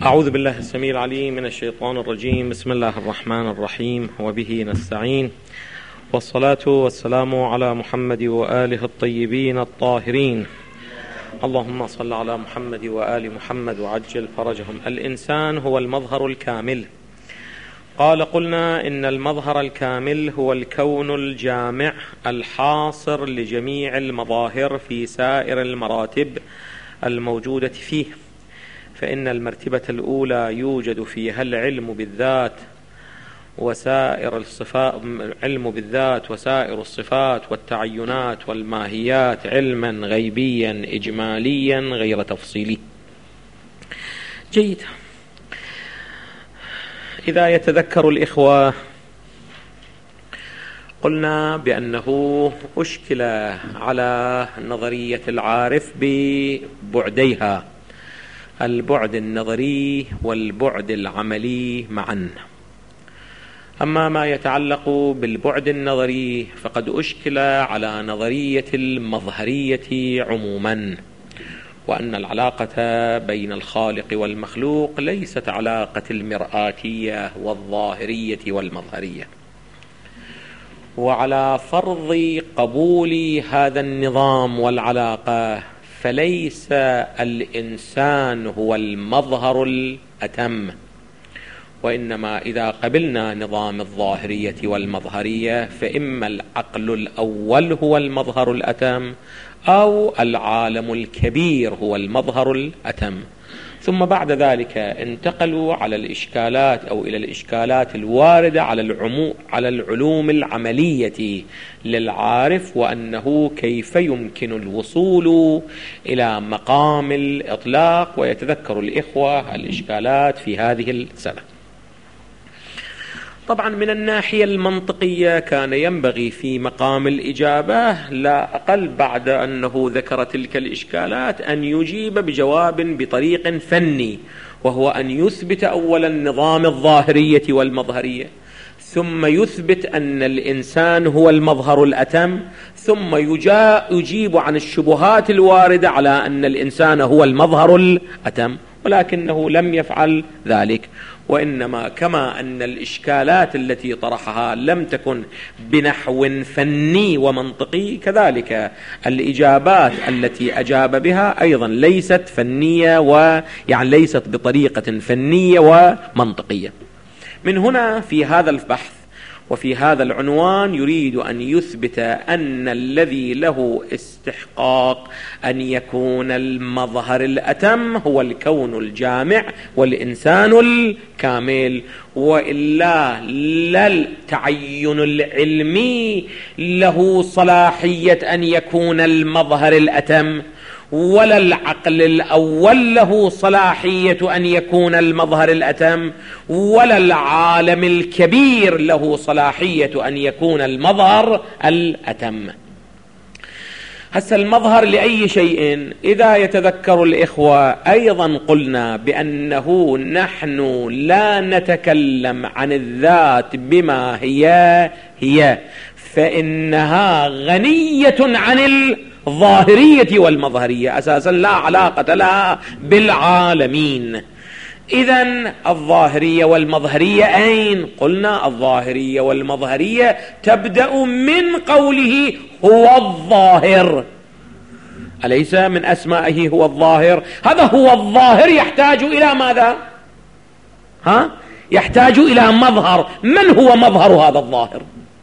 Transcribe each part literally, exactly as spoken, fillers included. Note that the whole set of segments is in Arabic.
أعوذ بالله السميع العليم من الشيطان الرجيم. بسم الله الرحمن الرحيم، وبه نستعين، والصلاة والسلام على محمد وآله الطيبين الطاهرين. اللهم صل على محمد وآل محمد وعجل فرجهم. الإنسان هو المظهر الكامل. قال قلنا إن المظهر الكامل هو الكون الجامع الحاصر لجميع المظاهر في سائر المراتب الموجودة فيه، فإن المرتبة الأولى يوجد فيها العلم بالذات وسائر الصفات، علم بالذات وسائر الصفات والتعينات والماهيات علما غيبيا إجماليا غير تفصيلي. جيد. إذا يتذكر الإخوة قلنا بأنه أشكل على نظرية العارف ببعديها، البعد النظري والبعد العملي معا. أما ما يتعلق بالبعد النظري فقد أشكل على نظرية المظهرية عموما، وأن العلاقة بين الخالق والمخلوق ليست علاقة المرآتية والظاهرية والمظهرية. وعلى فرض قبول هذا النظام والعلاقة فليس الإنسان هو المظهر الأتم، وإنما إذا قبلنا نظام الظاهرية والمظهرية فإما العقل الأول هو المظهر الأتم أو العالم الكبير هو المظهر الأتم. ثم بعد ذلك انتقلوا على الإشكالات أو إلى الإشكالات الواردة على العمو على العلوم العملية للعارف، وأنه كيف يمكن الوصول إلى مقام الإطلاق. ويتذكر الإخوة الإشكالات في هذه السنة. طبعا من الناحية المنطقية كان ينبغي في مقام الإجابة لا أقل بعد أنه ذكر تلك الإشكالات أن يجيب بجواب بطريق فني، وهو أن يثبت أولا نظام الظاهرية والمظهرية، ثم يثبت أن الإنسان هو المظهر الأتم، ثم يجيب عن الشبهات الواردة على أن الإنسان هو المظهر الأتم، ولكنه لم يفعل ذلك. وإنما كما أن الإشكالات التي طرحها لم تكن بنحو فني ومنطقي، كذلك الإجابات التي أجاب بها أيضا ليست فنية، ويعني ليست بطريقة فنية ومنطقية. من هنا في هذا البحث وفي هذا العنوان يريد أن يثبت أن الذي له استحقاق أن يكون المظهر الأتم هو الكون الجامع والإنسان الكامل، وإلا لا التعين العلمي له صلاحية أن يكون المظهر الأتم، ولا العقل الأول له صلاحية أن يكون المظهر الأتم، ولا العالم الكبير له صلاحية أن يكون المظهر الأتم. هسه المظهر لأي شيء إذا يتذكر الإخوة أيضا قلنا بأنه نحن لا نتكلم عن الذات بما هي هي، فإنها غنية عن الظاهرية والمظهرية، أساسا لا علاقة لها بالعالمين. إذن الظاهرية والمظهرية أين؟ قلنا الظاهرية والمظهرية تبدأ من قوله هو الظاهر، أليس من أسمائه هو الظاهر؟ هذا هو الظاهر يحتاج إلى ماذا؟ ها؟ يحتاج إلى مظهر. من هو مظهر هذا الظاهر؟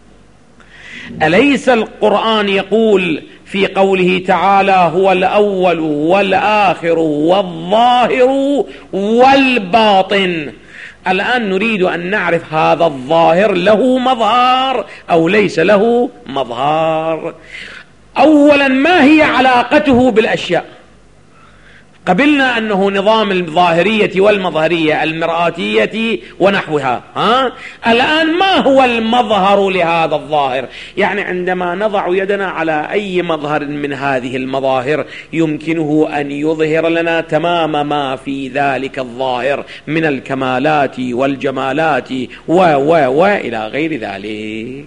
أليس القرآن يقول في قوله تعالى هو الأول والآخر والظاهر والباطن؟ الآن نريد أن نعرف هذا الظاهر له مظهر أو ليس له مظهر. أولا ما هي علاقته بالأشياء؟ قبلنا أنه نظام الظاهرية والمظهرية المرآتية ونحوها. ها؟ الآن ما هو المظهر لهذا الظاهر؟ يعني عندما نضع يدنا على أي مظهر من هذه المظاهر يمكنه أن يظهر لنا تمام ما في ذلك الظاهر من الكمالات والجمالات و و و إلى غير ذلك.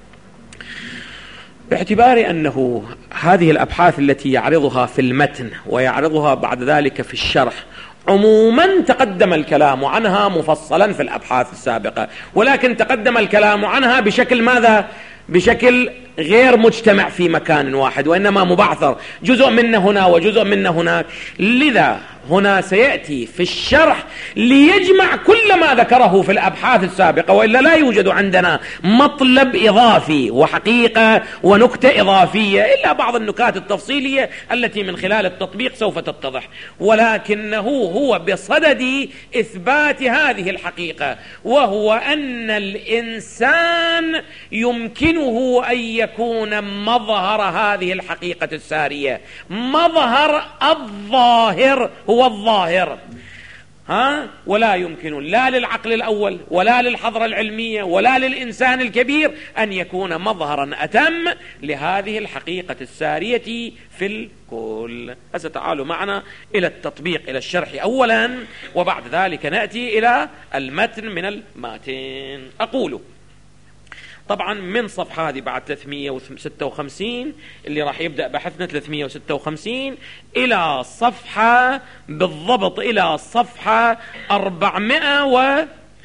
باعتبار أنه هذه الأبحاث التي يعرضها في المتن ويعرضها بعد ذلك في الشرح عموما تقدم الكلام عنها مفصلا في الأبحاث السابقة، ولكن تقدم الكلام عنها بشكل ماذا؟ بشكل غير مجتمع في مكان واحد، وإنما مبعثر، جزء منه هنا وجزء منه هناك. لذا هنا سيأتي في الشرح ليجمع كل ما ذكره في الأبحاث السابقة، وإلا لا يوجد عندنا مطلب إضافي وحقيقة ونكتة إضافية إلا بعض النكات التفصيلية التي من خلال التطبيق سوف تتضح، ولكنه هو بصدد إثبات هذه الحقيقة، وهو أن الإنسان يمكنه أن يكون مظهر هذه الحقيقة السارية، مظهر الظاهر هو الظاهر، ها؟ ولا يمكن لا للعقل الأول ولا للحضرة العلمية ولا للإنسان الكبير أن يكون مظهرا أتم لهذه الحقيقة السارية في الكل. هسه تعالوا معنا إلى التطبيق، إلى الشرح أولا، وبعد ذلك نأتي إلى المتن من الماتن. أقول طبعا من صفحة هذه بعد ثلاثمئة وستة وخمسين اللي راح يبدأ بحثنا ثلاثمئة وستة وخمسين إلى صفحة بالضبط إلى صفحة أربعمئة و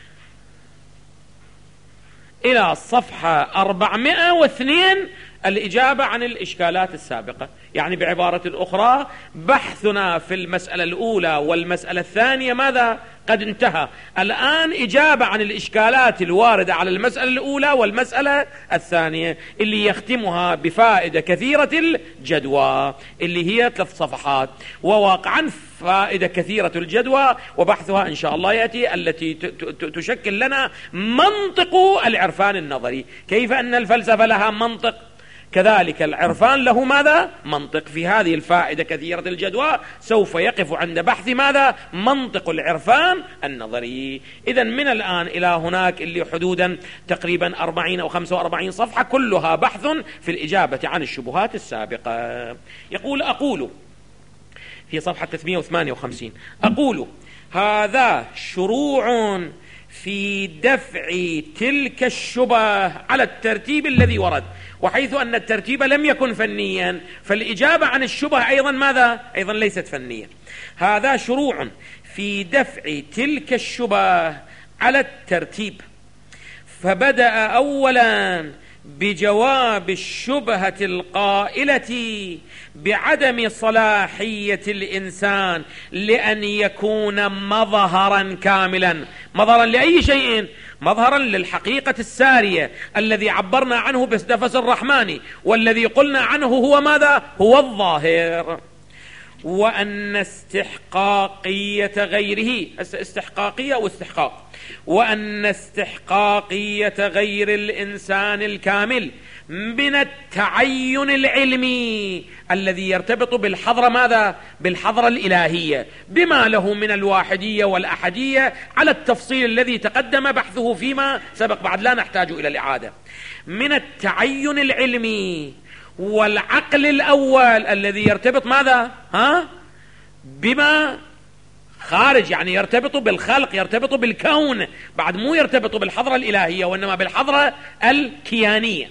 إلى الصفحة أربعمئة واثنين الإجابة عن الإشكالات السابقة. يعني بعبارة أخرى بحثنا في المسألة الأولى والمسألة الثانية ماذا؟ قد انتهى. الآن إجابة عن الإشكالات الواردة على المسألة الأولى والمسألة الثانية اللي يختمها بفائدة كثيرة الجدوى اللي هي ثلاث صفحات، وواقعا فائدة كثيرة الجدوى وبحثها إن شاء الله يأتي، التي تشكل لنا منطق العرفان النظري. كيف أن الفلسفة لها منطق، كذلك العرفان له ماذا؟ منطق. في هذه الفائدة كثيرة الجدوى سوف يقف عند بحث ماذا؟ منطق العرفان النظري. إذن من الآن إلى هناك اللي حدودا تقريبا أربعين أو خمسة وأربعين صفحة كلها بحث في الإجابة عن الشبهات السابقة. يقول أقول في صفحة ثلاثمئة وثمانية وخمسين أقول هذا شروع في دفع تلك الشبه على الترتيب الذي ورد، وحيث أن الترتيب لم يكن فنيا فالإجابة عن الشبه أيضا ماذا؟ أيضا ليست فنيا. هذا شروع في دفع تلك الشبه على الترتيب، فبدأ أولا بجواب الشبهة القائلة بعدم صلاحية الإنسان لأن يكون مظهرا كاملا. مظهرا لأي شيء؟ مظهرا للحقيقة السارية الذي عبرنا عنه بنفس الرحمن، والذي قلنا عنه هو ماذا؟ هو الظاهر. وأن استحقاقية غيره، استحقاقية واستحقاق، وأن استحقاقية غير الإنسان الكامل من التعين العلمي الذي يرتبط بالحضرة ماذا؟ بالحضرة الإلهية، بما له من الواحدية والأحدية على التفصيل الذي تقدم بحثه فيما سبق، بعد لا نحتاج إلى الإعادة. من التعين العلمي والعقل الأول الذي يرتبط ماذا؟ ها؟ بما خارج، يعني يرتبط بالخلق، يرتبط بالكون، بعد مو يرتبط بالحضرة الإلهية وإنما بالحضرة الكيانية.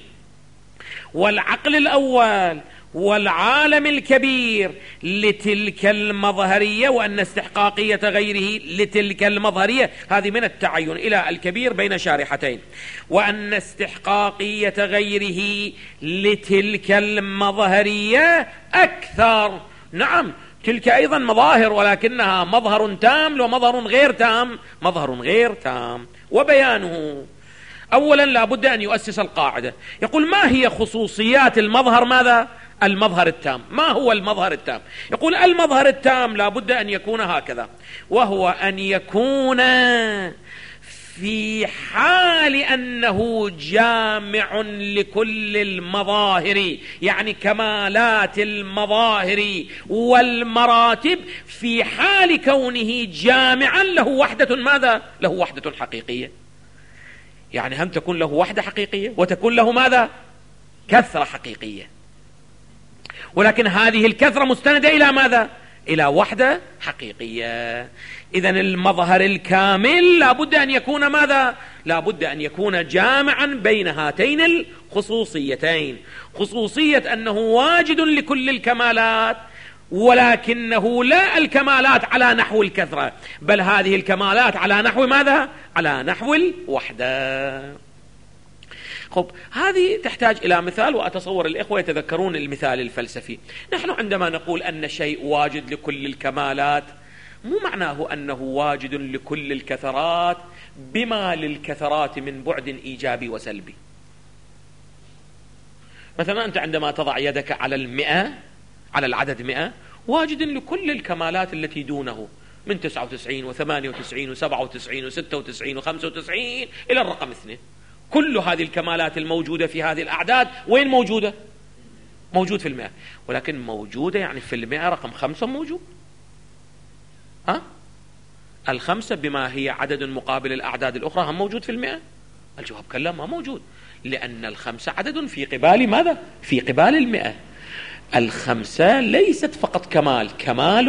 والعقل الأول والعالم الكبير لتلك المظهرية، وأن استحقاقية غيره لتلك المظهرية، هذه من التعين إلى الكبير بين شارحتين. وأن استحقاقية غيره لتلك المظهرية أكثر. نعم، تلك أيضا مظاهر، ولكنها مظهر تام ومظهر غير تام، مظهر غير تام. وبيانه أولا لابد أن يؤسس القاعدة، يقول ما هي خصوصيات المظهر ماذا؟ المظهر التام. ما هو المظهر التام؟ يقول المظهر التام لابد أن يكون هكذا، وهو أن يكون في حال أنه جامع لكل المظاهر، يعني كمالات المظاهر والمراتب، في حال كونه جامعا له وحدة ماذا؟ له وحدة حقيقية. يعني هم تكون له وحدة حقيقية وتكون له ماذا؟ كثرة حقيقية، ولكن هذه الكثرة مستندة إلى ماذا؟ إلى وحدة حقيقية. إذن المظهر الكامل لابد أن يكون ماذا؟ لابد أن يكون جامعا بين هاتين الخصوصيتين، خصوصية أنه واجد لكل الكمالات، ولكنه لا الكمالات على نحو الكثرة، بل هذه الكمالات على نحو ماذا؟ على نحو الوحدة. خب، هذه تحتاج إلى مثال، وأتصور الإخوة يتذكرون المثال الفلسفي. نحن عندما نقول أن شيء واجد لكل الكمالات، مو معناه أنه واجد لكل الكثرات بما للكثرات من بعد إيجابي وسلبي. مثلا أنت عندما تضع يدك على المئة، على العدد مئة، واجد لكل الكمالات التي دونه، من تسعة وتسعين وثمانية وتسعين وسبعة وتسعين وستة وتسعين وخمسة وتسعين إلى الرقم اثنين. كل هذه الكمالات الموجودة في هذه الأعداد وين موجودة؟ موجود في المئة. ولكن موجودة يعني في المئة رقم خمسة موجود؟ ها؟ الخمسة بما هي عدد مقابل الأعداد الأخرى هم موجود في المئة؟ الجواب كلا ما موجود، لأن الخمسة عدد في قبال ماذا؟ في قبال المئة. الخمسة ليست فقط كمال، كمال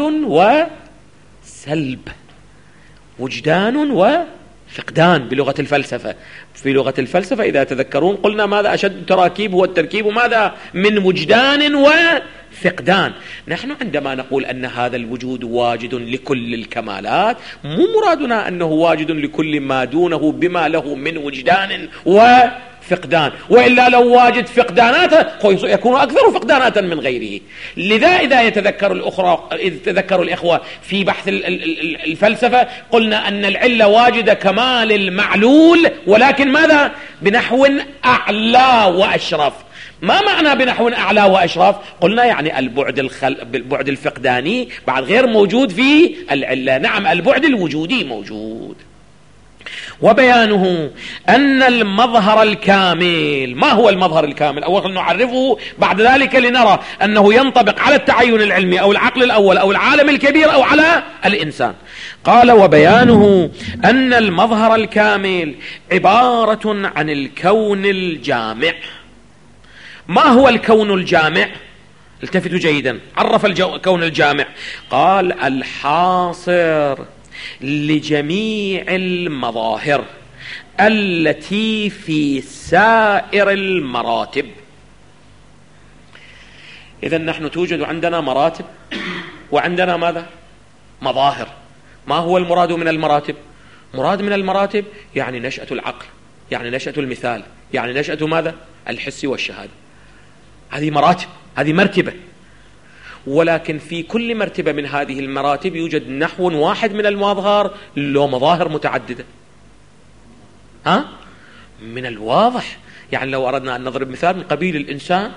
وسلب، وجدان وفقدان بلغة الفلسفة. في لغة الفلسفة إذا تذكرون قلنا ماذا؟ أشد التراكيب هو التركيب ماذا؟ من وجدان وفقدان. نحن عندما نقول أن هذا الوجود واجد لكل الكمالات، مو مرادنا أنه واجد لكل ما دونه بما له من وجدان وفقدان، وإلا لو واجد فقداناته يكون أكثر فقداناتا من غيره. لذا إذا يتذكر الأخرى، إذا تذكروا الإخوة في بحث الفلسفة، قلنا أن العلة واجدة كمال المعلول، ولكن ماذا؟ بنحو أعلى وأشرف. ما معنى بنحو أعلى وأشرف؟ قلنا يعني البعد الخل... البعد الفقداني بعد غير موجود في العلة. نعم، البعد الوجودي موجود. وبيانه أن المظهر الكامل، ما هو المظهر الكامل؟ أولا نعرفه، بعد ذلك لنرى أنه ينطبق على التعين العلمي أو العقل الأول أو العالم الكبير أو على الإنسان. قال: وبيانه أن المظهر الكامل عبارة عن الكون الجامع. ما هو الكون الجامع؟ التفتوا جيدا، عرف الكون الجامع، قال: الحاصر لجميع المظاهر التي في سائر المراتب. إذن نحن توجد عندنا مراتب وعندنا ماذا؟ مظاهر. ما هو المراد من المراتب؟ مراد من المراتب يعني نشأة العقل، يعني نشأة المثال، يعني نشأة ماذا؟ الحس والشهادة. هذه مراتب، هذه مرتبة. ولكن في كل مرتبة من هذه المراتب يوجد نحو واحد من المظاهر له مظاهر متعددة. ها؟ من الواضح يعني لو أردنا أن نضرب مثال من قبيل الإنسان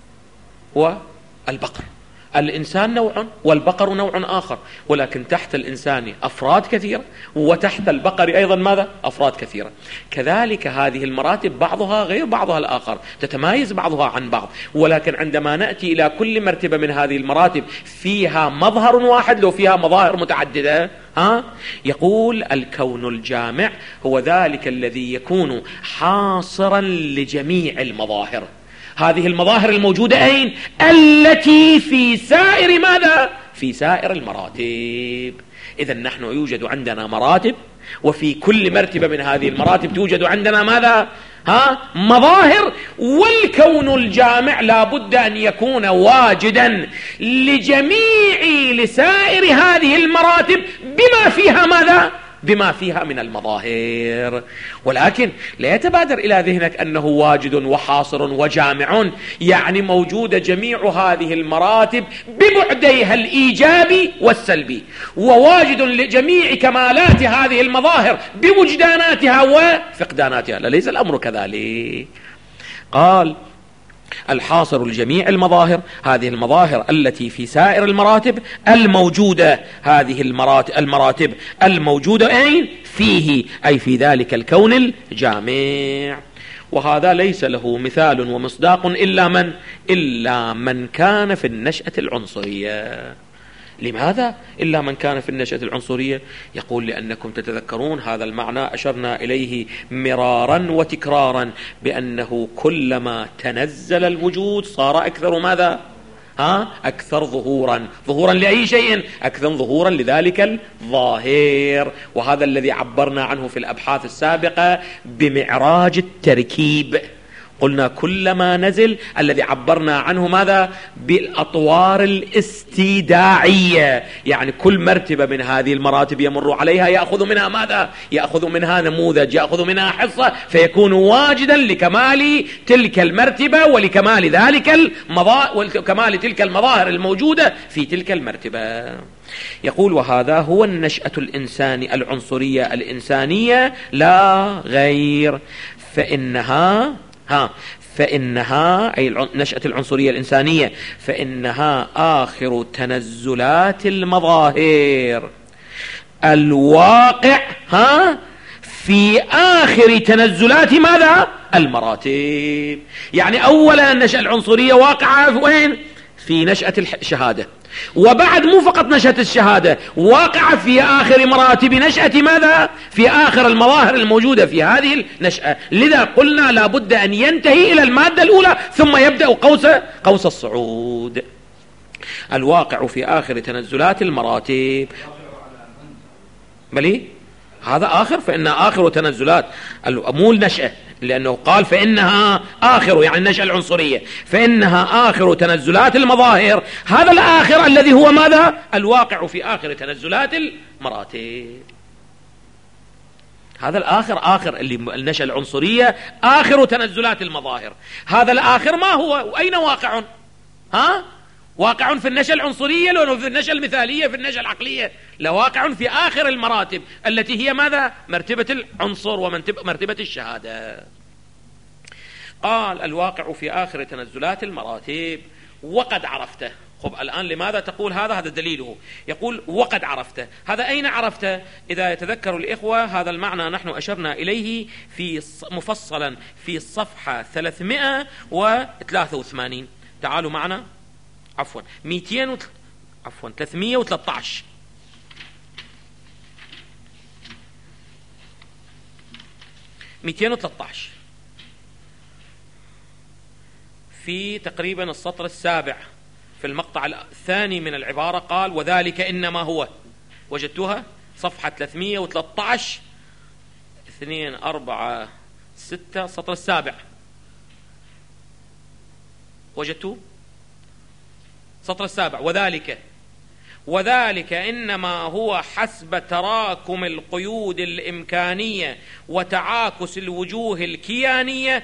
والبقر، الإنسان نوع والبقر نوع آخر، ولكن تحت الإنسان أفراد كثيرة، وتحت البقر أيضا ماذا؟ أفراد كثيرة. كذلك هذه المراتب بعضها غير بعضها الآخر، تتمايز بعضها عن بعض. ولكن عندما نأتي إلى كل مرتبة من هذه المراتب فيها مظهر واحد لو فيها مظاهر متعددة، ها؟ يقول: الكون الجامع هو ذلك الذي يكون حاصرا لجميع المظاهر. هذه المظاهر الموجودة أين؟ التي في سائر ماذا؟ في سائر المراتب. إذن نحن يوجد عندنا مراتب، وفي كل مرتبة من هذه المراتب توجد عندنا ماذا؟ ها؟ مظاهر. والكون الجامع لا بد أن يكون واجدا لجميع لسائر هذه المراتب بما فيها ماذا؟ بما فيها من المظاهر. ولكن لا يتبادر إلى ذهنك أنه واجد وحاصر وجامع، يعني موجودة جميع هذه المراتب ببعديها الإيجابي والسلبي، وواجد لجميع كمالات هذه المظاهر بوجداناتها وفقداناتها. لا، ليس الأمر كذلك. قال: الحاصر لجميع المظاهر، هذه المظاهر التي في سائر المراتب الموجودة، هذه المراتب, المراتب الموجودة أين؟ فيه، أي في ذلك الكون الجامع. وهذا ليس له مثال ومصداق إلا من؟ إلا من كان في النشأة العنصرية. لماذا إلا من كان في النشأة العنصرية؟ يقول: لأنكم تتذكرون هذا المعنى أشرنا إليه مرارا وتكرارا، بأنه كلما تنزل الوجود صار أكثر ماذا؟ ها؟ أكثر ظهورا. ظهورا لأي شيء؟ أكثر ظهورا لذلك الظاهر. وهذا الذي عبرنا عنه في الأبحاث السابقة بمعراج التركيب. قلنا كلما نزل الذي عبرنا عنه ماذا؟ بالأطوار الاستيداعية، يعني كل مرتبة من هذه المراتب يمر عليها يأخذ منها ماذا؟ يأخذ منها نموذج، يأخذ منها حصة، فيكون واجدا لكمال تلك المرتبة ولكمال ذلك المظاهر وكمال تلك المظاهر الموجودة في تلك المرتبة. يقول وهذا هو النشأة الإنساني العنصرية الإنسانية لا غير، فإنها ها فإنها أي نشأة العنصرية الإنسانية فإنها آخر تنزلات المظاهر الواقع ها في آخر تنزلات ماذا؟ المراتب. يعني أولا نشأة العنصرية واقعة وين؟ في نشأة الشهادة، وبعد مو فقط نشأة الشهادة، واقع في آخر مراتب نشأة ماذا؟ في آخر المظاهر الموجودة في هذه النشأة. لذا قلنا لا بد أن ينتهي إلى المادة الأولى ثم يبدأ قوس قوس الصعود. الواقع في آخر تنزلات المراتب بلي هذا آخر، فإن آخر تنزلات مو النشأة، لأنه قال فإنها آخر يعني النشأة العنصرية، فإنها آخر تنزلات المظاهر. هذا الآخر الذي هو ماذا؟ الواقع في آخر تنزلات المراتب. هذا الآخر آخر اللي النشأة العنصرية آخر تنزلات المظاهر. هذا الآخر ما هو وأين واقع؟ ها؟ واقع في النشأة العنصرية لو في النشأة المثالية في النشأة العقلية؟ لا، واقع في آخر المراتب التي هي ماذا؟ مرتبة العنصر ومرتبة الشهادة. قال الواقع في آخر تنزلات المراتب وقد عرفته. خب الآن لماذا تقول هذا؟ هذا دليله. يقول وقد عرفته. هذا أين عرفته؟ إذا يتذكر الإخوة هذا المعنى نحن أشرنا إليه في مفصلا في الصفحة ثلاثمائة وثلاثة وثمانين. تعالوا معنا عفوا مئتين وت... عفوا ثلاثمائة وثلاثة عشر مئتين وثلاثة عشر في تقريبا السطر السابع في المقطع الثاني من العبارة قال وذلك إنما هو. وجدتوها صفحة ثلاثمائة وثلاثة عشر اثنين أربعة ستة السطر السابع. وجدتوه سطر السابع وذلك وذلك إنما هو حسب تراكم القيود الإمكانية وتعاكس الوجوه الكيانية،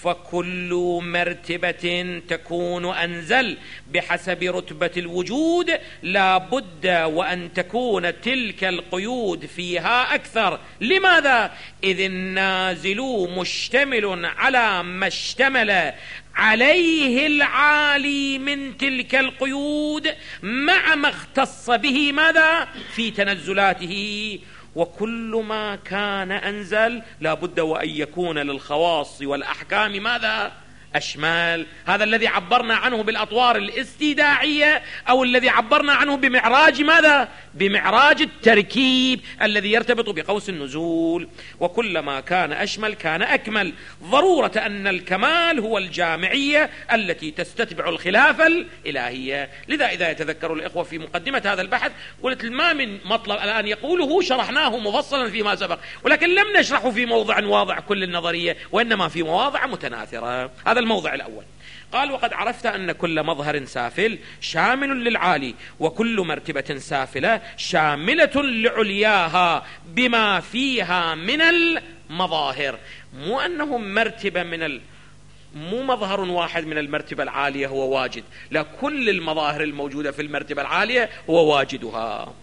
فكل مرتبة تكون أنزل بحسب رتبة الوجود لا بد وأن تكون تلك القيود فيها أكثر. لماذا؟ إذ النازل مشتمل على ما اشتمل عليه العالي من تلك القيود مع ما اختص به ماذا؟ في تنزلاته. وكل ما كان أنزل لا بد وأن يكون للخواص والأحكام ماذا؟ أشمال. هذا الذي عبرنا عنه بالأطوار الاستيداعية أو الذي عبرنا عنه بمعراج ماذا؟ بمعراج التركيب الذي يرتبط بقوس النزول. وكلما كان أشمل كان أكمل، ضرورة أن الكمال هو الجامعية التي تستتبع الخلافة الإلهية. لذا إذا يتذكر الإخوة في مقدمة هذا البحث قلت ما من مطلب الآن يقوله شرحناه مفصلا فيما سبق، ولكن لم نشرحه في موضع واضع كل النظرية، وإنما في مواضع متناثرة. هذا الموضع الأول. قال وقد عرفت أن كل مظهر سافل شامل للعالي، وكل مرتبة سافلة شاملة لعلياها بما فيها من المظاهر. مو أنه مرتبة من ال... مو مظهر واحد من المرتبة العالية هو واجد، لا، كل المظاهر الموجودة في المرتبة العالية هو واجدها.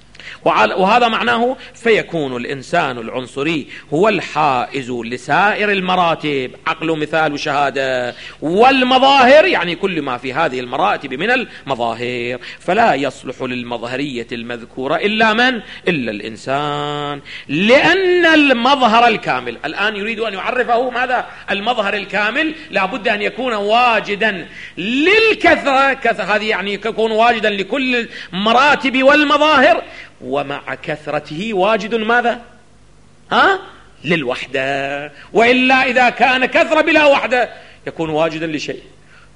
وهذا معناه فيكون الإنسان العنصري هو الحائز لسائر المراتب، عقل مثال وشهادة، والمظاهر يعني كل ما في هذه المراتب من المظاهر. فلا يصلح للمظهرية المذكورة إلا من؟ إلا الإنسان، لأن المظهر الكامل الآن يريد أن يعرفه ماذا؟ المظهر الكامل لا بد أن يكون واجدا للكثرة، كثرة هذه يعني يكون واجدا لكل المراتب والمظاهر، ومع كثرته واجد ماذا؟ ها؟ للوحدة. وإلا إذا كان كثرة بلا وحدة يكون واجدا لشيء،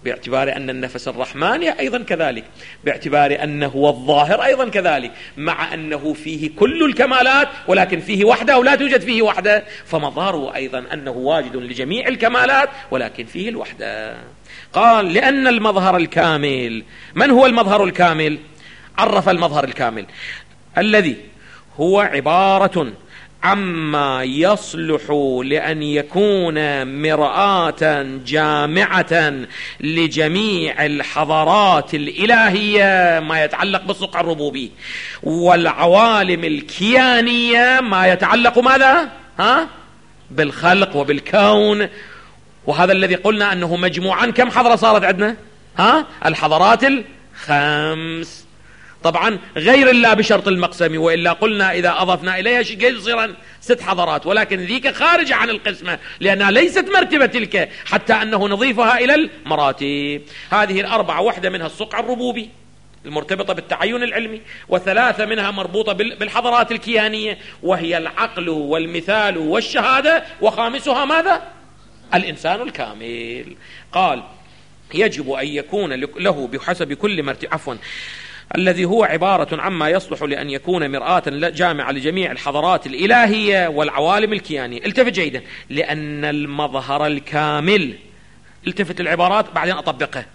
باعتبار أن النفس الرحماني أيضا كذلك، باعتبار أنه هو الظاهر أيضا كذلك، مع أنه فيه كل الكمالات ولكن فيه وحدة ولا توجد فيه وحدة، فمظهره أيضا أنه واجد لجميع الكمالات ولكن فيه الوحدة. قال لأن المظهر الكامل، من هو المظهر الكامل؟ عرف المظهر الكامل الذي هو عبارة عما يصلح لأن يكون مرآة جامعة لجميع الحضارات الإلهية ما يتعلق بالصقع الربوبي، والعوالم الكيانية ما يتعلق ماذا؟ ها؟ بالخلق وبالكون. وهذا الذي قلنا أنه مجموعا كم حضارة صارت عندنا؟ ها؟ الحضارات الخمس، طبعا غير الله بشرط المقسم، وإلا قلنا إذا أضفنا إليها شيء يصير ست حضارات، ولكن ذيك خارجة عن القسمة لأنها ليست مرتبة تلك حتى أنه نضيفها إلى المراتب. هذه الأربعة واحدة منها الصقع الربوبي المرتبطة بالتعين العلمي، وثلاثة منها مربوطة بالحضارات الكيانية وهي العقل والمثال والشهادة، وخامسها ماذا؟ الإنسان الكامل. قال يجب أن يكون له بحسب كل مرتبة عفوا الذي هو عبارة عما يصلح لأن يكون مرآة جامعة لجميع الحضارات الإلهية والعوالم الكيانية. التفت جيدا، لأن المظهر الكامل، التفت العبارات بعدين أطبقها،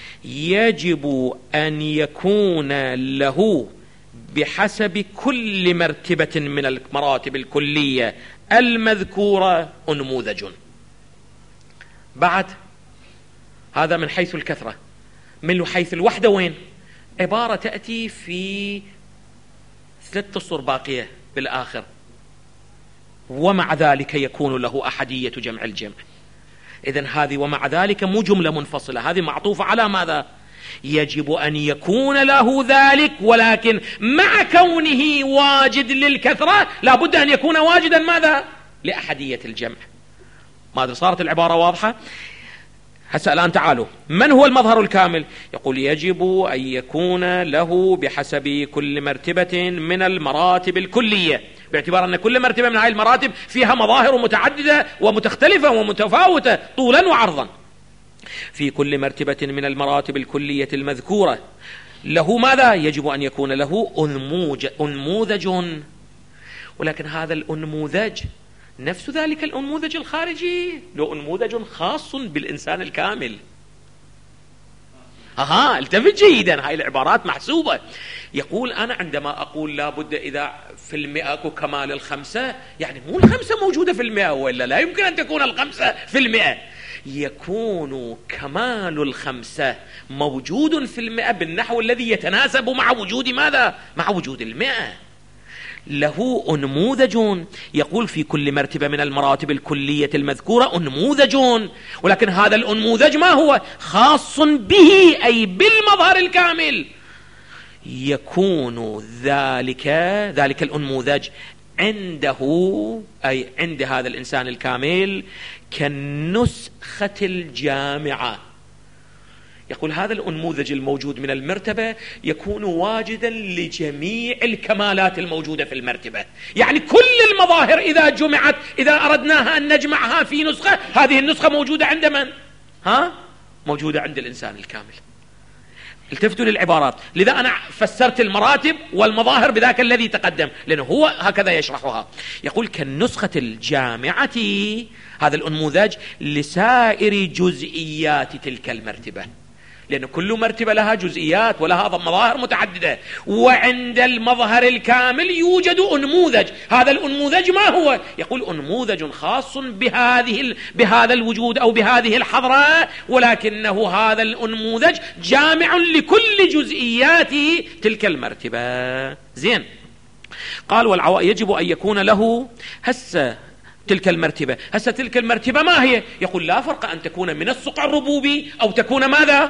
يجب أن يكون له بحسب كل مرتبة من المراتب الكلية المذكورة أنموذج. بعد هذا من حيث الكثرة، من حيث الوحدة وين؟ عبارة تأتي في ثلاث أسطر باقية بالآخر، ومع ذلك يكون له أحدية جمع الجمع. إذن هذه ومع ذلك مو جملة منفصلة، هذه معطوفة على ماذا؟ يجب أن يكون له ذلك، ولكن مع كونه واجد للكثرة لابد أن يكون واجدا ماذا؟ لأحدية الجمع. ماذا صارت العبارة واضحة؟ هسه الآن تعالوا، من هو المظهر الكامل؟ يقول يجب أن يكون له بحسب كل مرتبة من المراتب الكلية، باعتبار أن كل مرتبة من هذه المراتب فيها مظاهر متعددة ومتختلفة ومتفاوتة طولا وعرضا. في كل مرتبة من المراتب الكلية المذكورة له ماذا؟ يجب أن يكون له أنموذج أنموذج ولكن هذا الأنموذج نفس ذلك الأنموذج الخارجي، له أنموذج خاص بالإنسان الكامل. أها التفت جيدا، هاي العبارات محسوبة. يقول أنا عندما أقول لابد إذا في المئة كمال الخمسة، يعني مو الخمسة موجودة في المئة، وإلا لا يمكن أن تكون الخمسة في المئة. يكون كمال الخمسة موجود في المئة بالنحو الذي يتناسب مع وجود ماذا؟ مع وجود المئة. له أنموذج، يقول في كل مرتبة من المراتب الكلية المذكورة أنموذج، ولكن هذا الأنموذج ما هو؟ خاص به، أي بالمظهر الكامل. يكون ذلك ذلك الأنموذج عنده، أي عند هذا الإنسان الكامل، كالنسخة الجامعة. يقول هذا الأنموذج الموجود من المرتبة يكون واجدا لجميع الكمالات الموجودة في المرتبة، يعني كل المظاهر إذا جمعت، إذا أردناها أن نجمعها في نسخة، هذه النسخة موجودة عند من؟ ها؟ موجودة عند الإنسان الكامل. التفتوا للعبارات، لذا أنا فسرت المراتب والمظاهر بذاك الذي تقدم، لأنه هو هكذا يشرحها. يقول كالنسخة الجامعة، هذا الأنموذج لسائر جزئيات تلك المرتبة، لأن كل مرتبة لها جزئيات ولها مظاهر متعددة، وعند المظهر الكامل يوجد أنموذج. هذا الأنموذج ما هو؟ يقول أنموذج خاص بهذه بهذا الوجود أو بهذه الحضرة، ولكنه هذا الأنموذج جامع لكل جزئيات تلك المرتبة. زين، قال والعو... يجب أن يكون له هسه تلك المرتبة. هسه تلك المرتبة ما هي؟ يقول لا فرق أن تكون من الصقع الربوبي أو تكون ماذا؟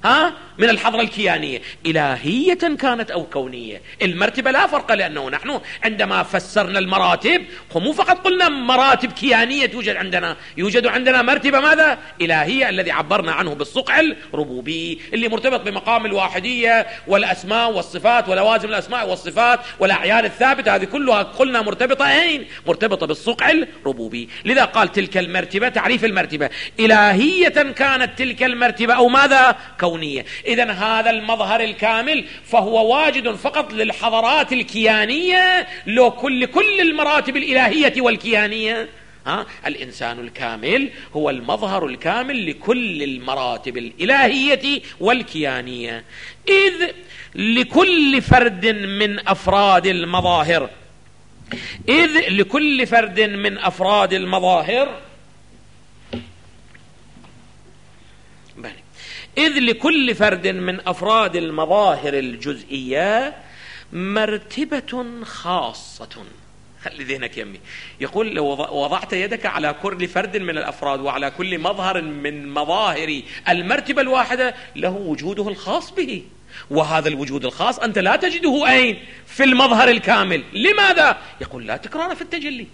ها من الحضرة الكيانية، إلهية كانت أو كونية. المرتبة لا فرق، لأنه نحن عندما فسرنا المراتب مو فقط قلنا مراتب كيانية توجد عندنا، يوجد عندنا مرتبة ماذا؟ إلهية، الذي عبرنا عنه بالصقع الربوبي اللي مرتبط بمقام الواحدية والأسماء والصفات ولوازم الأسماء والصفات والأعيان الثابتة، هذه كلها قلنا مرتبطة أين؟ مرتبطة بالصقع الربوبي. لذا قال تلك المرتبة، تعريف المرتبة إلهية كانت تلك المرتبة أو ماذا؟ كونية. إذن هذا المظهر الكامل فهو واجد فقط للحضارات الكيانية، لو كل كل المراتب الإلهية والكيانية. ها؟ الإنسان الكامل هو المظهر الكامل لكل المراتب الإلهية والكيانية، إذ لكل فرد من أفراد المظاهر إذ لكل فرد من أفراد المظاهر إذ لكل فرد من أفراد المظاهر الجزئية مرتبة خاصة. خلي ذهنك يمي. يقول لو وضعت يدك على كل فرد من الأفراد وعلى كل مظهر من مظاهر المرتبة الواحدة له وجوده الخاص به، وهذا الوجود الخاص أنت لا تجده أين؟ في المظهر الكامل. لماذا؟ يقول لا تكرار في التجلي.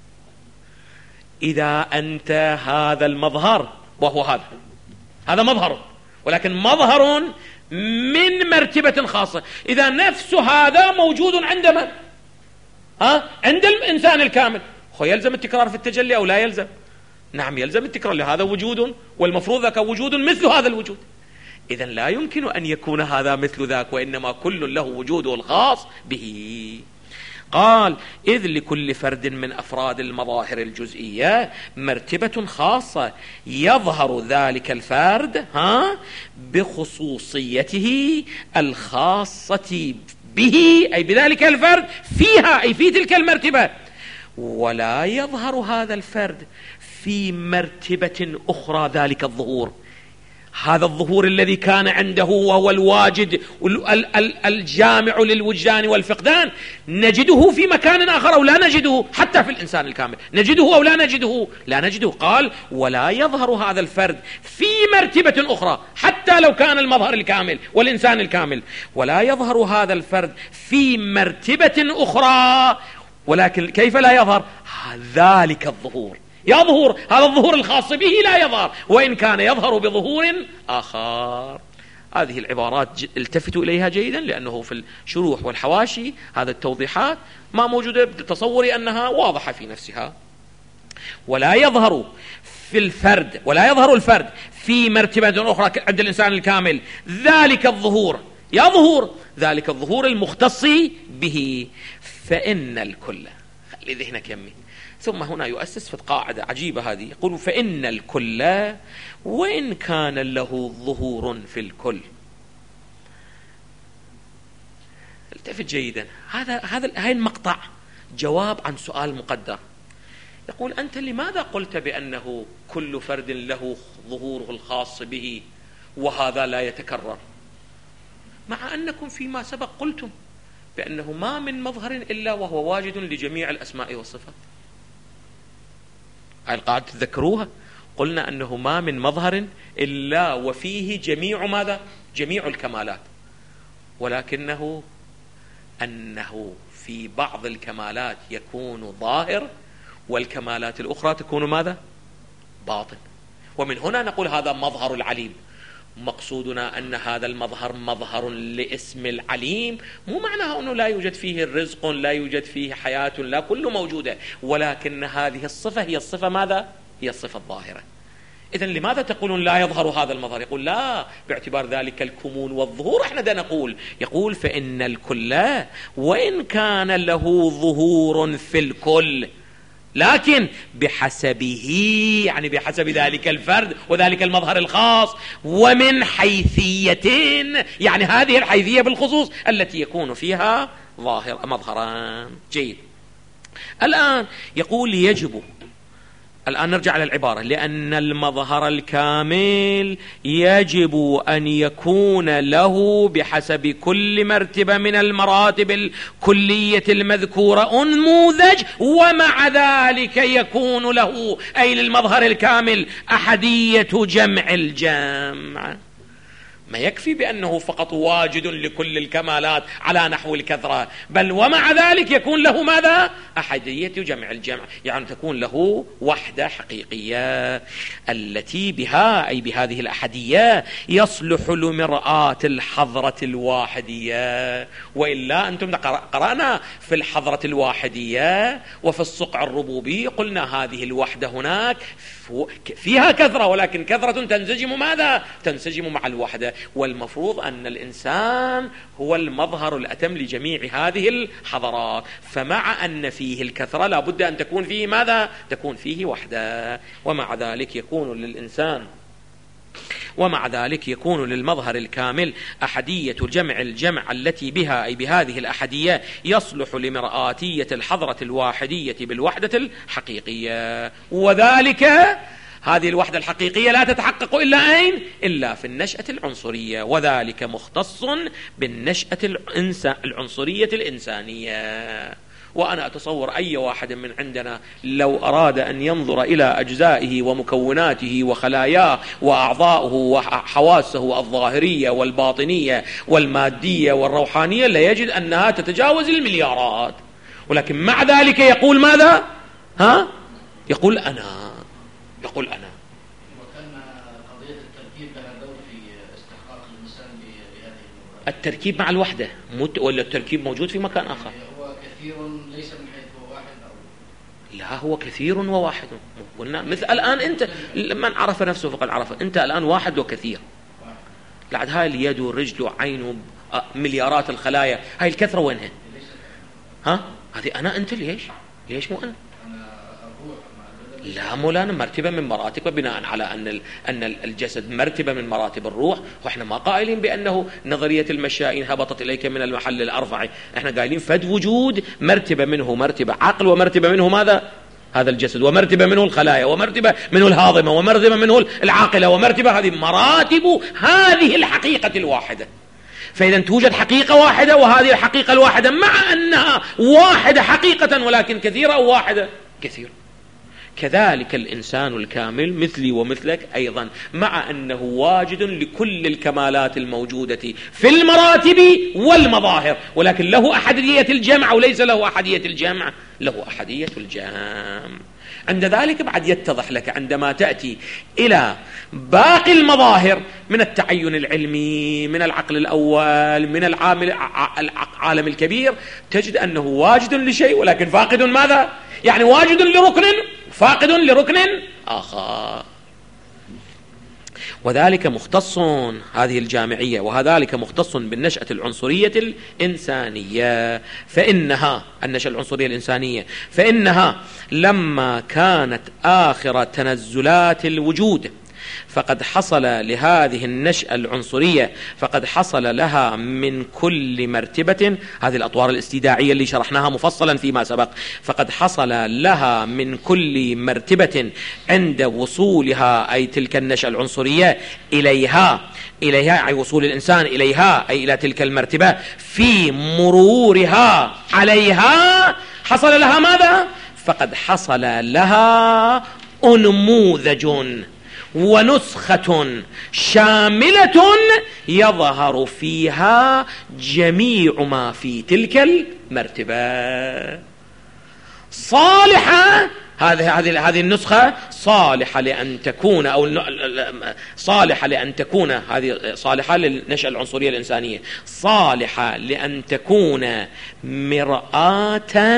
إذا أنت هذا المظهر، وهو هذا هذا مظهر، ولكن مظهر من مرتبة خاصة، إذا نفس هذا موجود عند من؟ ها؟ عند الإنسان الكامل. هو يلزم التكرار في التجلي أو لا يلزم؟ نعم يلزم التكرار، لهذا وجود، والمفروض ذاك وجود مثل هذا الوجود. إذن لا يمكن أن يكون هذا مثل ذاك، وإنما كل له وجوده الخاص به. قال إذ لكل فرد من أفراد المظاهر الجزئية مرتبة خاصة يظهر ذلك الفرد ها بخصوصيته الخاصة به، أي بذلك الفرد فيها، أي في تلك المرتبة، ولا يظهر هذا الفرد في مرتبة أخرى ذلك الظهور. هذا الظهور الذي كان عنده وهو الواجد الجامع للوجدان والفقدان نجده في مكان آخر أو لا نجده؟ حتى في الإنسان الكامل نجده أو لا نجده؟ لا نجده. قال ولا يظهر هذا الفرد في مرتبة أخرى، حتى لو كان المظهر الكامل والإنسان الكامل، ولا يظهر هذا الفرد في مرتبة أخرى. ولكن كيف لا يظهر؟ ذلك الظهور يظهر، هذا الظهور الخاص به لا يظهر، وإن كان يظهر بظهور آخر. هذه العبارات التفتوا إليها جيدا، لأنه في الشروح والحواشي هذا التوضيحات ما موجودة بتصوري أنها واضحة في نفسها. ولا يظهر في الفرد ولا يظهر الفرد في مرتبة أخرى عند الإنسان الكامل ذلك الظهور، يظهر ذلك الظهور المختص به، فإن الكل. خلي ذهنك يمي. ثم هنا يؤسس في القاعدة عجيبة هذه، يقول فإن الكل وإن كان له ظهور في الكل. التفت جيدا، هذا هذا هاي المقطع جواب عن سؤال مقدر. يقول أنت لماذا قلت بأنه كل فرد له ظهوره الخاص به وهذا لا يتكرر، مع أنكم فيما سبق قلتم بأنه ما من مظهر إلا وهو واجد لجميع الأسماء والصفات؟ هاي القاعدة تذكروها، قلنا أنه ما من مظهر إلا وفيه جميع ماذا؟ جميع الكمالات، ولكنه أنه في بعض الكمالات يكون ظاهر والكمالات الأخرى تكون ماذا؟ باطن. ومن هنا نقول هذا مظهر العليم. مقصودنا أن هذا المظهر مظهر لاسم العليم، مو معناها أنه لا يوجد فيه الرزق، لا يوجد فيه حياة، لا، كله موجودة، ولكن هذه الصفة هي الصفة ماذا؟ هي الصفة الظاهرة. إذن لماذا تقولون لا يظهر هذا المظهر؟ يقول لا، باعتبار ذلك الكمون والظهور احنا دا نقول. يقول فإن الكل وإن كان له ظهور في الكل، لكن بحسبه، يعني بحسب ذلك الفرد وذلك المظهر الخاص، ومن حيثية، يعني هذه الحيثية بالخصوص التي يكون فيها ظاهر مظهران. جيد. الآن يقول يجب، الآن نرجع على العبارة، لأن المظهر الكامل يجب أن يكون له بحسب كل مرتبة من المراتب الكلية المذكورة أنموذج، ومع ذلك يكون له أي للمظهر الكامل أحدية جمع الجمع. ما يكفي بأنه فقط واجد لكل الكمالات على نحو الكثرة، بل ومع ذلك يكون له ماذا؟ أحدية جمع الجمع، يعني تكون له وحدة حقيقية التي بها أي بهذه الأحدية يصلح لمرآة الحضرة الواحدية. وإلا أنتم قرأنا في الحضرة الواحدية وفي الصقع الربوبي قلنا هذه الوحدة هناك فيها كثرة، ولكن كثرة تنسجم ماذا؟ تنسجم مع الوحدة، والمفروض أن الإنسان هو المظهر الأتم لجميع هذه الحضارات، فمع أن فيه الكثرة لا بد أن تكون فيه ماذا؟ تكون فيه وحدة. ومع ذلك يكون للإنسان ومع ذلك يكون للمظهر الكامل أحدية جمع الجمع التي بها أي بهذه الأحدية يصلح لمرآتية الحضرة الواحدية بالوحدة الحقيقية. وذلك هذه الوحدة الحقيقية لا تتحقق إلا أين؟ إلا في النشأة العنصرية، وذلك مختص بالنشأة العنصرية الإنسانية. وأنا أتصور أي واحد من عندنا لو أراد أن ينظر إلى أجزائه ومكوناته وخلاياه وأعضائه وحواسه الظاهرية والباطنية والمادية والروحانية ليجد أنها تتجاوز المليارات، ولكن مع ذلك يقول ماذا؟ ها؟ يقول أنا يقول أنا وكان قضية التركيب لها دور في استحقاق الإنسان بهذه المرة. التركيب مع الوحدة ولا التركيب موجود في مكان آخر؟ هو كثير ليس من حيث هو واحد أو لا، هو كثير وواحد. قلنا مثل الآن أنت من عرف نفسه فقد عرف. أنت الآن واحد وكثير. بعد هاي اليد والرجل وعين مليارات الخلايا، هاي الكثرة وينها؟ ها؟ هذه أنا أنت ليش؟ ليش مو أنا؟ لا مولانا، مرتبة من مراتب، بناء على أن أن الجسد مرتبة من مراتب الروح، وإحنا ما قائلين بأنه نظرية المشائين هبطت إليك من المحل الأرفع، إحنا قائلين فد وجود مرتبة منه مرتبة عقل، ومرتبة منه ماذا؟ هذا الجسد، ومرتبة منه الخلايا، ومرتبة منه الهاضمة، ومرتبة منه العاقلة، ومرتبة هذه مراتب هذه الحقيقة الواحدة. فإذا توجد حقيقة واحدة، وهذه الحقيقة الواحدة مع أنها واحدة حقيقة ولكن كثيرة أو واحدة كثيرة. كذلك الإنسان الكامل مثلي ومثلك أيضا، مع أنه واجد لكل الكمالات الموجودة في المراتب والمظاهر، ولكن له أحدية الجمع وليس له أحدية الجمع، له أحدية الجمع. عند ذلك بعد يتضح لك عندما تأتي إلى باقي المظاهر من التعين العلمي، من العقل الأول، من العالم الكبير، تجد أنه واجد لشيء ولكن فاقد ماذا؟ يعني واجد لركن فاقد لركن آخر. وذلك مختص هذه الجامعية، وهذلك مختص بالنشأة العنصرية الإنسانية، فإنها النشأة العنصرية الإنسانية فإنها لما كانت آخر تنزلات الوجود فقد حصل لهذه النشأة العنصرية فقد حصل لها من كل مرتبة، هذه الأطوار الاستيداعية اللي شرحناها مفصلا فيما سبق، فقد حصل لها من كل مرتبة عند وصولها أي تلك النشأة العنصرية إليها إليها أي وصول الإنسان إليها أي إلى تلك المرتبة، في مرورها عليها حصل لها ماذا؟ فقد حصل لها أنموذج ونسخة شاملة يظهر فيها جميع ما في تلك المرتبة، صالحة. هذه هذه هذه النسخة صالحة لأن تكون أو صالحة لأن تكون هذه صالحة للنشأة العنصرية الإنسانية، صالحة لأن تكون مرآة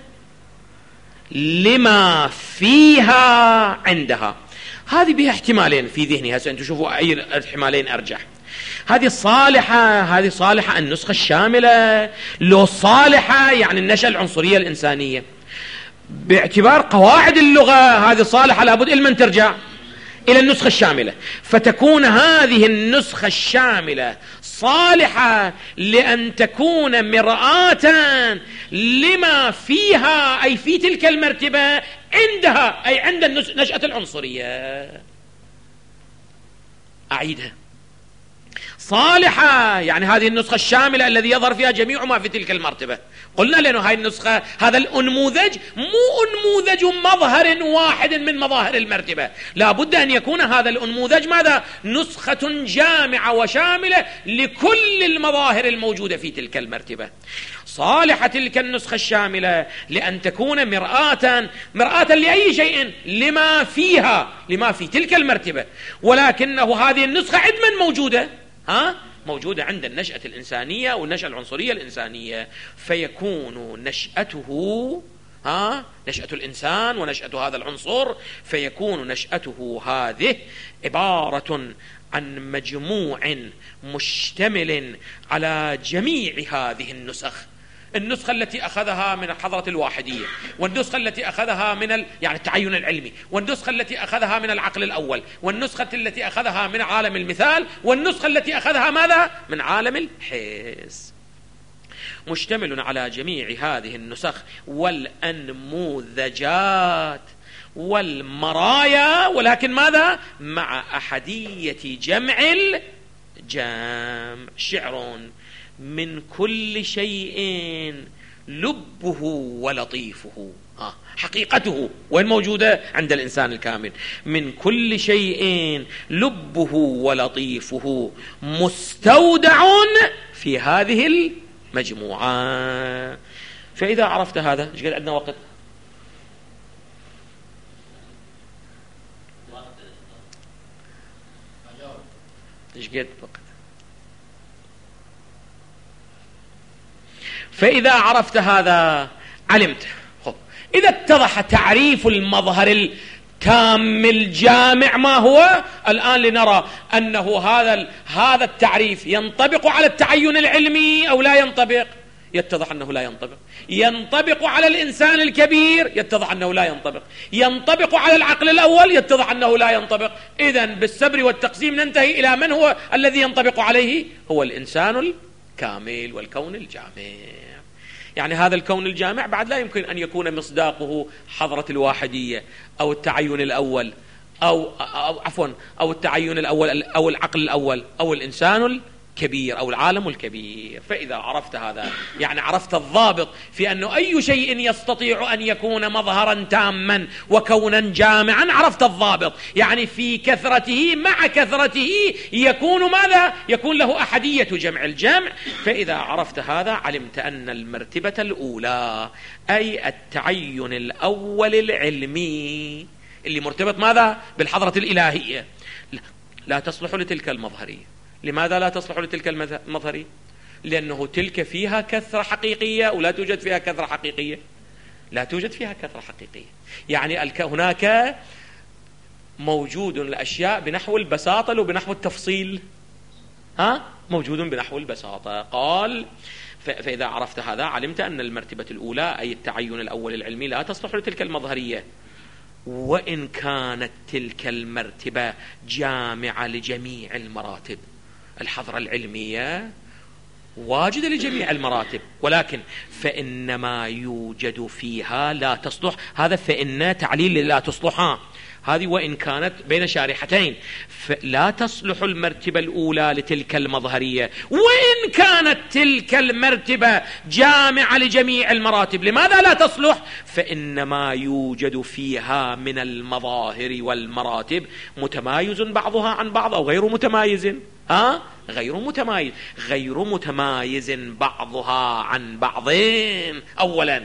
لما فيها عندها. هذه بها احتمالين في ذهني، هسه انتم شوفوا اي الاحتمالين ارجح. هذه صالحة هذه صالحة النسخة الشاملة، لو صالحة يعني النشأة العنصرية الإنسانية. باعتبار قواعد اللغة هذه صالحة لابد إلى من ترجع؟ إلى النسخة الشاملة، فتكون هذه النسخة الشاملة صالحة لأن تكون مرآة لما فيها أي في تلك المرتبة عندها أي عند النشأة العنصرية. أعيدها، صالحة، يعني هذه النسخة الشاملة الذي يظهر فيها جميع ما في تلك المرتبة. قلنا لأنه هذه النسخة، هذا الأنموذج مو أنموذج مظهر واحد من مظاهر المرتبة، لا بد أن يكون هذا الأنموذج ماذا؟ نسخة جامعة وشاملة لكل المظاهر الموجودة في تلك المرتبة. صالحة تلك النسخة الشاملة لأن تكون مرآة مرآة لأي شيء لما فيها، لما في تلك المرتبة، ولكنه هذه النسخة عند من موجودة؟ ها؟ موجودة عند النشأة الإنسانية والنشأة العنصرية الإنسانية، فيكون نشأته ها نشأة الإنسان ونشأة هذا العنصر، فيكون نشأته هذه عبارة عن مجموع مشتمل على جميع هذه النسخ. النسخة التي أخذها من الحضرة الواحدية، والنسخة التي أخذها من ال... يعني التعين العلمي، والنسخة التي أخذها من العقل الأول، والنسخة التي أخذها من عالم المثال، والنسخة التي أخذها ماذا؟ من عالم الحس. مشتمل على جميع هذه النسخ والأنموذجات والمرايا، ولكن ماذا؟ مع أحدية جمع الجمع. شعر: من كل شيء لبه ولطيفه. آه. حقيقته وين موجودة؟ عند الإنسان الكامل. من كل شيء لبه ولطيفه مستودع في هذه المجموعة. فإذا عرفت هذا، ايش قد عندنا وقت؟ ايش قد وقت؟ فإذا عرفت هذا علمت. خب. إذا اتضح تعريف المظهر التام الجامع ما هو، الآن لنرى أنه هذا هذا التعريف ينطبق على التعين العلمي أو لا ينطبق. يتضح أنه لا ينطبق. ينطبق على الإنسان الكبير، يتضح أنه لا ينطبق. ينطبق على العقل الأول، يتضح أنه لا ينطبق. إذن بالسبر والتقسيم ننتهي إلى من هو الذي ينطبق عليه؟ هو الإنسان الكامل والكون الجامع. يعني هذا الكون الجامع بعد لا يمكن أن يكون مصداقه حضرة الواحدية أو التعين الأول أو, أو عفوا أو التعين الأول أو العقل الأول أو الإنسان الكبير أو العالم الكبير. فإذا عرفت هذا، يعني عرفت الضابط في أنه أي شيء يستطيع أن يكون مظهرا تاما وكونا جامعا، عرفت الضابط، يعني في كثرته مع كثرته يكون ماذا؟ يكون له أحدية جمع الجمع. فإذا عرفت هذا علمت أن المرتبة الأولى أي التعين الأول العلمي اللي مرتبط ماذا؟ بالحضرة الإلهية لا تصلح لتلك المظهرية. لماذا لا تصلح لتلك المظهرية؟ لأنه تلك فيها كثرة حقيقية ولا توجد فيها كثرة حقيقية. لا توجد فيها كثرة حقيقية، يعني هناك موجود الأشياء بنحو البساطة وبنحو التفصيل. ها؟ موجود بنحو البساطة. قال: فإذا عرفت هذا علمت أن المرتبة الأولى أي التعين الأول العلمي لا تصلح لتلك المظهرية، وإن كانت تلك المرتبة جامعة لجميع المراتب. الحضرة العلمية واجدة لجميع المراتب، ولكن فإنما يوجد فيها لا تصلح. هذا فإن تعليل لا تصلحها، هذه وإن كانت بين شارحتين. لا تصلح المرتبة الأولى لتلك المظهرية وإن كانت تلك المرتبة جامعة لجميع المراتب. لماذا لا تصلح؟ فإنما يوجد فيها من المظاهر والمراتب متمايز بعضها عن بعض أو غير متمايز. ها؟ غير متمايز غير متمايز بعضها عن بعض أولا،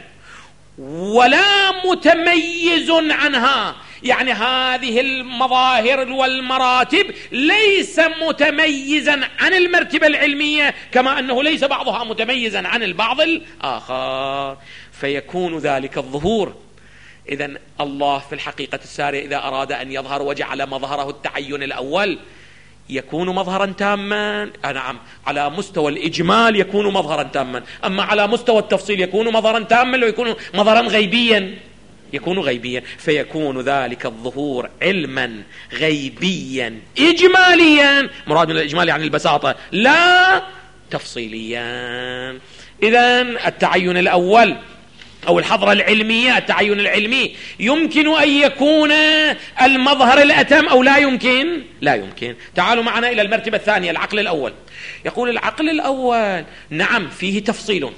ولا متميز عنها. يعني هذه المظاهر والمراتب ليس متميزا عن المرتبة العلمية، كما أنه ليس بعضها متميزا عن البعض الآخر، فيكون ذلك الظهور. إذن الله في الحقيقة السارية إذا أراد أن يظهر وجعل مظهره التعين الأول يكون مظهرا تاما. نعم، على مستوى الإجمال يكون مظهرا تاما، أما على مستوى التفصيل يكون مظهرا تاما ويكون مظهرا غيبيا، يكون غيبيا. فيكون ذلك الظهور علما غيبيا إجماليا، مراد من الإجمال يعني البساطة، لا تفصيليا. إذن التعين الأول أو الحضرة العلمية، التعين العلمي، يمكن أن يكون المظهر الأتم أو لا يمكن؟ لا يمكن. تعالوا معنا إلى المرتبة الثانية، العقل الأول. يقول العقل الأول نعم فيه تفصيل،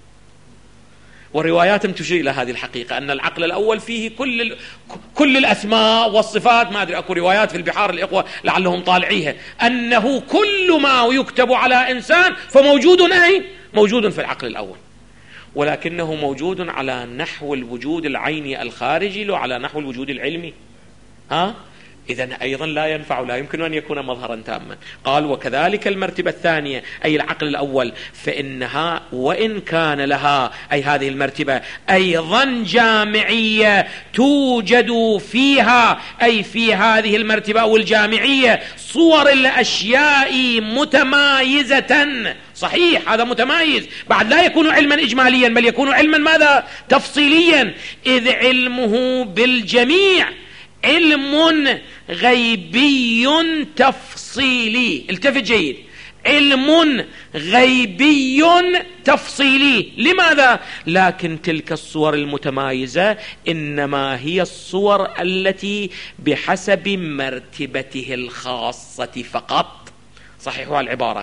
والروايات تشير إلى هذه الحقيقة أن العقل الأول فيه كل كل الأسماء والصفات. ما أدري أكو روايات في البحار الإخوة لعلهم طالعيها أنه كل ما يكتب على إنسان فموجود أي موجود في العقل الأول، ولكنه موجود على نحو الوجود العيني الخارجي لا على نحو الوجود العلمي. ها إذن أيضا لا ينفع، لا يمكن أن يكون مظهرا تاما. قال وكذلك المرتبة الثانية أي العقل الأول فإنها وإن كان لها أي هذه المرتبة أيضا جامعية، توجد فيها أي في هذه المرتبة أو الجامعية صور الأشياء متمايزة. صحيح هذا متمايز، بعد لا يكون علما إجماليا بل يكون علما ماذا؟ تفصيليا، إذ علمه بالجميع علم غيبي تفصيلي. التفت جيد، علم غيبي تفصيلي. لماذا؟ لكن تلك الصور المتمايزة إنما هي الصور التي بحسب مرتبته الخاصة فقط. صحيح العبارة،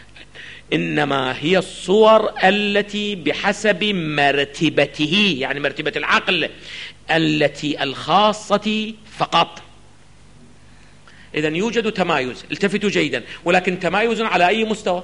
إنما هي الصور التي بحسب مرتبته، يعني مرتبة العقل التي الخاصة فقط. إذن يوجد تمايز، التفتوا جيدا، ولكن تمايز على أي مستوى؟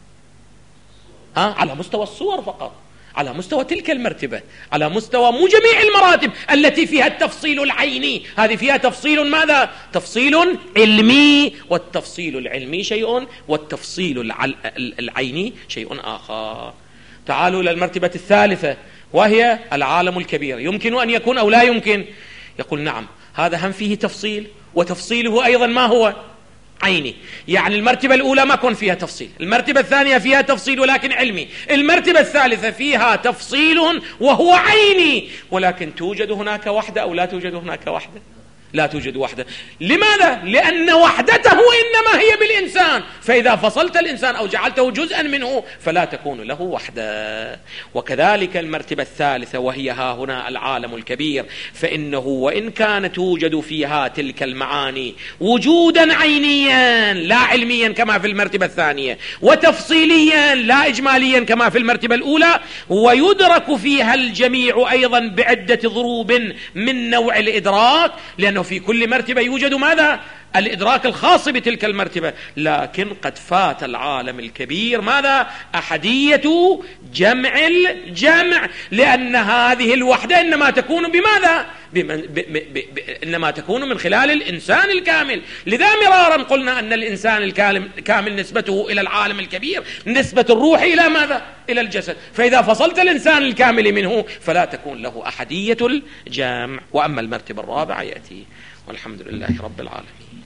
ها؟ على مستوى الصور فقط، على مستوى تلك المرتبة، على مستوى مو جميع المراتب التي فيها التفصيل العيني. هذه فيها تفصيل ماذا؟ تفصيل علمي، والتفصيل العلمي شيء والتفصيل العيني شيء آخر. تعالوا إلى المرتبة الثالثة وهي العالم الكبير. يمكن أن يكون أو لا يمكن؟ يقول نعم هذا هم فيه تفصيل، وتفصيله أيضا ما هو؟ عيني. يعني المرتبة الأولى ما كان فيها تفصيل، المرتبة الثانية فيها تفصيل ولكن علمي، المرتبة الثالثة فيها تفصيل وهو عيني، ولكن توجد هناك وحدة أو لا توجد هناك وحدة؟ لا توجد وحدة. لماذا؟ لأن وحدته إنما هي بالإنسان، فإذا فصلت الإنسان أو جعلته جزءا منه فلا تكون له وحدة. وكذلك المرتبة الثالثة وهي ها هنا العالم الكبير، فإنه وإن كانت توجد فيها تلك المعاني وجودا عينيا لا علميا كما في المرتبة الثانية، وتفصيليا لا إجماليا كما في المرتبة الأولى، ويدرك فيها الجميع أيضا بعدة ضروب من نوع الإدراك، لأنه في كل مرتبة يوجد ماذا؟ الإدراك الخاص بتلك المرتبة، لكن قد فات العالم الكبير ماذا؟ أحدية جمع الجمع، لأن هذه الوحدة إنما تكون بماذا؟ بمن ب ب ب ب إنما تكون من خلال الإنسان الكامل. لذا مرارا قلنا أن الإنسان الكامل نسبته إلى العالم الكبير نسبة الروح إلى ماذا؟ إلى الجسد، فإذا فصلت الإنسان الكامل منه فلا تكون له أحدية الجمع. وأما المرتبة الرابعة يأتي، والحمد لله رب العالمين.